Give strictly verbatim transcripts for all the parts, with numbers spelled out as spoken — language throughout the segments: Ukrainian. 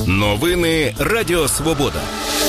Новини Радіо Свобода.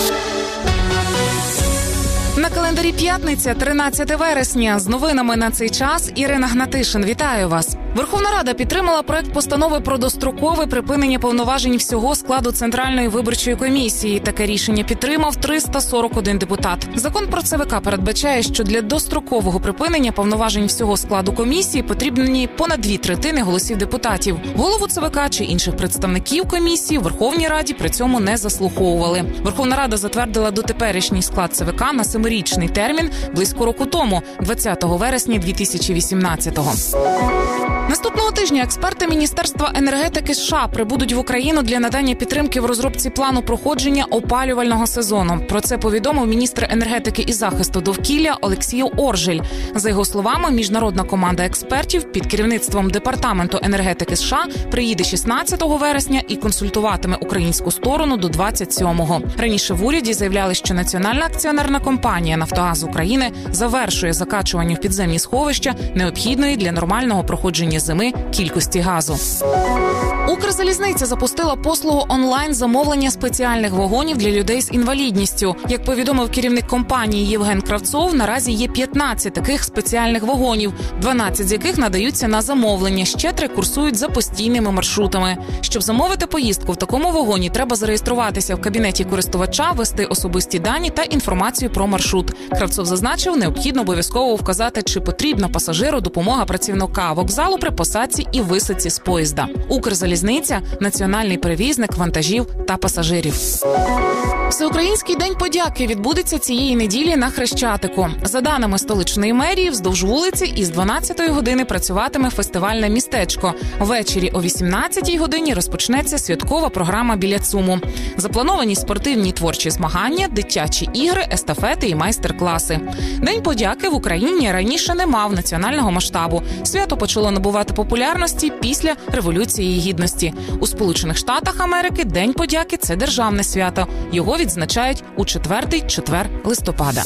На календарі п'ятниця, тринадцяте вересня. З новинами на цей час Ірина Гнатишин. Вітаю вас. Верховна Рада підтримала проект постанови про дострокове припинення повноважень всього складу Центральної виборчої комісії. Таке рішення підтримав триста сорок один депутат. Закон про ЦВК передбачає, що для дострокового припинення повноважень всього складу комісії потрібні понад дві третини голосів депутатів. Голову ЦВК чи інших представників комісії в Верховній Раді при цьому не заслуховували. Верховна Рада затвердила дотеперішній склад ЦВК на семирічний термін близько року тому, двадцятого вересня дві тисячі вісімнадцятого. Наступного тижня експерти Міністерства енергетики США прибудуть в Україну для надання підтримки в розробці плану проходження опалювального сезону. Про це повідомив міністр енергетики і захисту довкілля Олексій Оржель. За його словами, міжнародна команда експертів під керівництвом Департаменту енергетики США приїде шістнадцятого вересня і консультуватиме українську сторону до двадцять сьомого. Раніше в уряді заявляли, що Національна акціонерна компанія «Нафтогаз України» завершує закачування в підземні сховища необхідної для нормального проходження зими кількості газу. Укрзалізниця запустила послугу онлайн-замовлення спеціальних вагонів для людей з інвалідністю. Як повідомив керівник компанії Євген Кравцов, наразі є п'ятнадцять таких спеціальних вагонів, дванадцять з яких надаються на замовлення, ще три курсують за постійними маршрутами. Щоб замовити поїздку в такому вагоні, треба зареєструватися в кабінеті користувача, ввести особисті дані та інформацію про маршрут. Кравцов зазначив, необхідно обов'язково вказати, чи потрібна пасажиру допомога працівника вокзалу при посадці і висадці з поїзда. Укрзалізниця – національний перевізник вантажів та пасажирів. Всеукраїнський день подяки відбудеться цієї неділі на Хрещатику. За даними столичної мерії, вздовж вулиці із дванадцятої години працюватиме фестивальне містечко. Ввечері о вісімнадцятій годині розпочнеться святкова програма біля ЦУМу. Заплановані спортивні творчі змагання, дитячі ігри, естафети і майстер-класи. День подяки в Україні раніше не мав національного масштабу. Свято почало набувати популярності після Революції Гідності. У Сполучених Штатах Америки День подяки – це державне свято. Його відзначають у четвертий четвер листопада.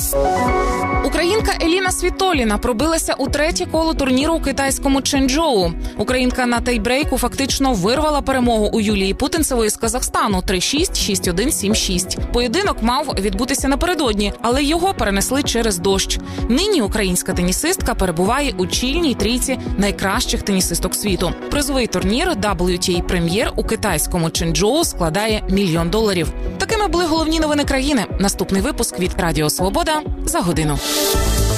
Українка Еліна Світоліна пробилася у третє коло турніру у китайському Чжэнчжоу. Українка на тайбрейку фактично вирвала перемогу у Юлії Путинцевої з Казахстану три шість, шість один, сім шість. Поєдинок мав відбутися напередодні, але його перенесли через дощ. Нині українська тенісистка перебуває у чільній трійці найкращих тенісисток світу. Призовий турнір дабл ю ті ей Прем'єр у китайському Чжэнчжоу складає мільйон доларів. Такими були головні новини країни. Наступний випуск від Радіо Свобода за годину.